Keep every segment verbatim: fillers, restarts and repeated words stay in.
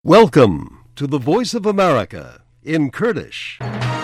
Welcome to the Voice of America in Kurdish.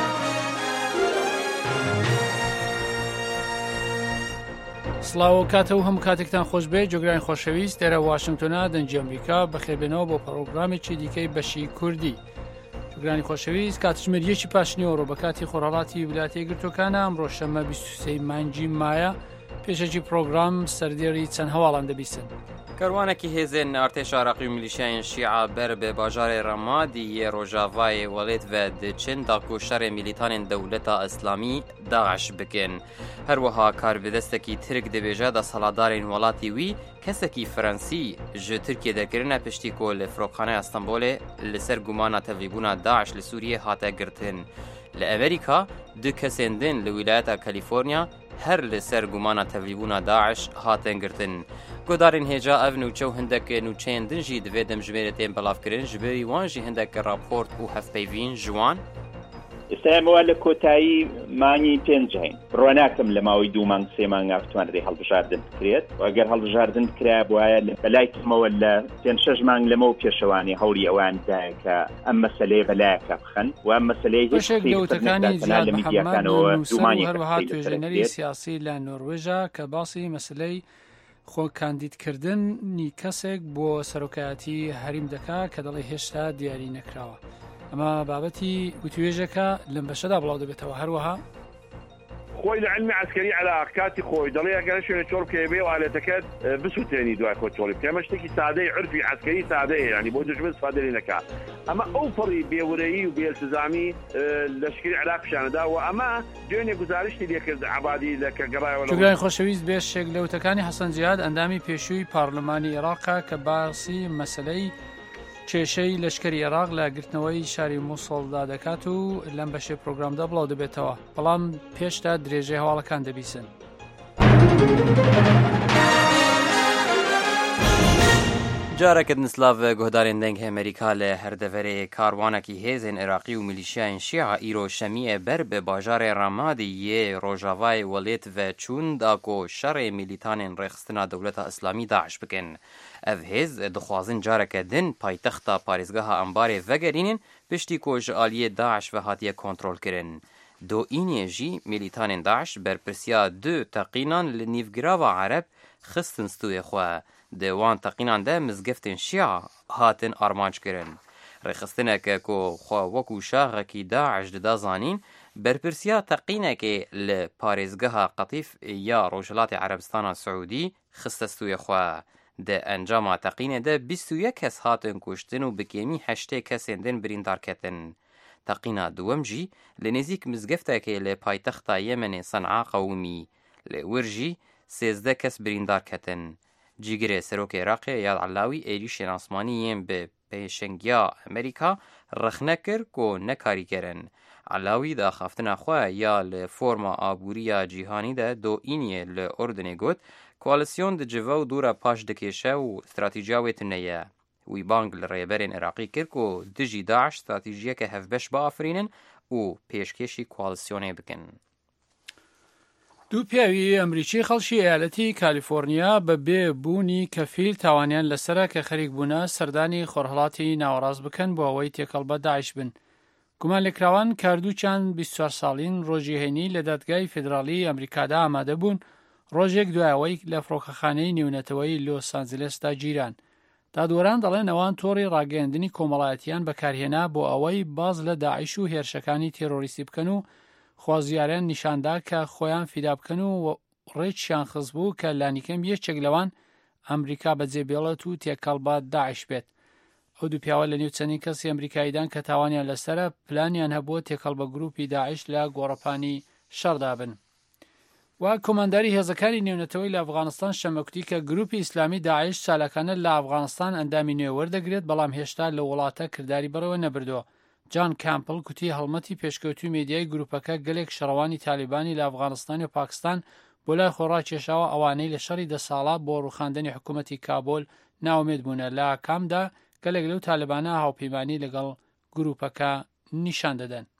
سڵاو کاتەوە هەموو کاتێکتان خۆش بێ جۆگرانی خۆشەویست دەرە واشنگتۆنە دەنجی ئەمریکا بەخێربێنەوە بۆ پرۆگرامێکی دیکەی بەشی کوردی. جۆگرانی خۆشەویست کاتژمێر یەکی پاشنیەوە بە کاتی خۆڕەڵاتی ویلایەتە یەکگرتووەکانە ئەمڕۆ شەمە بیست و سێ مانگی مایە پێشەکی پرۆگرام سەردێڕی چەند هەواڵان دەبیستن. کەروانێکی هێزن ئارتێش عراقی و میلیشیایان شیعە بەر بە باژارێ ڕەمادی ڕۆژاڤایê وەڵێت ve diçin dakuşerê mîlîtanên dewleta Îslamî Daeş bikin. Herwiha karvedestekî Tirk dibêje desthilatdarên welatê wî kesekî Frensî ji Tirkiye derkirine piştî ku li Firokxaneya Stenbolê li ser gumana tevlîbûna Daeş li Sûriyê hate girtin. Li Amerîka du kesên din li wîlayeta Kalîforniya her li ser gumana tevlîbûna Daeş hatin girtin. Gudarên hêja ev nûçe û hindek nûçeyên din jî divê demjimêrê tên belavkirin ji ber wan jî hindek raport û hevpeyvîn ji wan. ئێستاەوە لە کۆتایی مانگی پێنجین ڕۆ ناکەم لە ماوەی دوو مانگ سێ مانگ ئەتوانێت هەڵبژاردن بکرێت و ئەگەر هەڵبژاردن بکرا بواە بەلای کەمەوە لە پێنج شەش مانگ لەمەوە پێشەوانی هەوڵی ئەواندایە کە ئەم مەسەلەیە بەلایەکە بخەن و ئەم مەسەلەی لەوتەکانی زیاد محەممەد نووسەر و هەروەها توێژینەری سیاسی لە نۆروێژە کە باسی مەسلەی خۆ کاندیدکردنی کەسێک بۆ سەرۆکایەتی هەریم دەکا کە دەڵێ هێشتا دیاری نەکراوە. ئەمە بابەتی وتوێژەکە لەم بەشەدا بڵاو دەبێتەوە. هەروەها خۆی لە علمی عسکەری عەلاق کاتی خۆی دەڵێ ئەگەر شوێنە چۆڵ بکەی بێ و ئالێتەکەت بسووتێنی دوای کۆچۆڵی بکە. ئەمە شتێکی سادەی عرفی عسکەری سادەیە، ینی بۆ دژمن استفادە نەکات. ئەمە ئەو پڕی بێورەیی و بێالتزامی لەشکری عێراق پیشانەدا و ئەمە دوێنێ گزارشتی لێکرد عەبادی لە کە گەڕایەوە. جۆگرانی خۆشەویست بێشێک لەوتەکانی حەسەن جیاد ئەندامی پێشووی پارلەمانی عێراقا کە باسی مەسەلەی کێشەی لەشکری عێراق لە گرتنەوەی شاری مووسڵدا دەکات و لەم بەشێ پرۆگرامدا بڵاو دەبێتەوە، بەڵام پێشتا درێژەی هەواڵەکان دەبیسن. جارێکت نسلاڤ گۆدارên deng Amerîka li herdeverê karwanekî hêzên Iraqî û milîşiyayên şîa îro şemiyê ber bi bajarê Ramadî yê Rojavayê welêt ve çûn da ku şerê mîlîtanên rêxistina dewleta Îslamî Daeş bikin. Ev hêz dixwazin careke din paytexta parêzgeha Ambarê vegerînin piştî ku ji aliyê Daeş ve hatiye kontrolkirin. Doîniyê jî mîlîtanên Daeş berpirsiya du teqînan li nîvgirava Ereb xistin stûyê xwe. Di wan teqînan de mizgeftên şîa hatin armançkirin. Rêxistineke ku xwe wekû şaxekî Daeş dida zanîn, berpirsiya teqînekê li parêzgeha Qetif ya Rojhilatê Erebistana Siûdî xiste stûyê xwe. Di encama teqînê de bîst û yek kes hatin kuştin û bi kêmî heştê kesên din birîndar ketin. Teqîna duwem jî li nêzik mizgeftekê li paytexta Yemenê Sen'a qewimî. Li wir jî sêzde kes birîndar ketin. Cîgirê Serokê Iraqê Eyad Allawî êrişên asmanî yên bi pêşengiya Amerîka rexne kir ku nekarî kirin. Allawî di axaftina xwe ya li forma abûriya cîhanî de doîniyê li Ordunê got koalîsyon di cive û dûra paş dikêşe û stratîjiya wê tune ye. Wî bang li rêberên Iraqî kir ku dijî Daeş stratîjiyeke hevbeş biafirînin û pêşkêşî koalîsyonê bikin. دوو پیاوی ئەمریکی خەڵکی ئەیالەتی کالیفۆرنیا بە بێبوونی کەفیل تاوانیان لەسرە کە خەریک بوونە سەردانی خۆرهەڵاتی ناوەڕاست بکەن بۆ ئەوەی تێکەڵ بە داعش بن. گومان لێکراوان کاردووچیان بیست و چوار ساڵین ڕۆژی هەینی لە دادگای فێدراڵی ئەمریکادا ئامادە بوون ڕۆژێک دوایەوەی لە فڕۆکەخانەی نێونەتەوەی لۆس ئانجلستا گیران. دادوەران دەڵێن ئەوان تۆڕی ڕاگەیاندنی کۆمەڵایەتیان بەکارهێنا بۆ ئەوەی باز لە داعش و هێرشەکانی تێرۆریستی بکەن و خوازیاریان نیشاندا کە خۆیان فیدا بکەن و ڕێکیان خست بوو کە لانیکەم یەکێک لەوان ئەمریکا بەجێبێڵێت و تێکەڵ بە داعش بێت. ئەو دوو پیاوە لە نێو چەندین کەسی ئەمریکاییدان کە تاوانیان لەسرە پلانیان هەبووە تێکەڵ بە گروپی داعش لە گۆڕەپانی شەڕدا بن. وا کۆمانداری هێزەکانی نێونەتەوەی لە ئەفغانستان شەمەکوتی کە گروپی ئیسلامی داعش سالاکانە لە ئەفغانستان ئەندامی نوێ وەردەگرێت بەڵام هێشتا لە وڵاتە کردداری بەرەوە نەبردووە. جان کامپل کوتی هەڵمەتی پێشکەوتوی مێدیای گروپەکە گەلێک شەڕەوانی تالیبانی لە ئەفغانستان و پاکستان بۆ لای خۆڕاکێشاوە ئەوانەی لە شەڕی دە ساڵە بۆ ڕوخاندنی حکوومەتی کابۆل ناومێت بوونە لە کامدا گەلێک لەو تالیبانە هاوپەیمانی لەگەڵ گروپەکە نیشان دەدەن.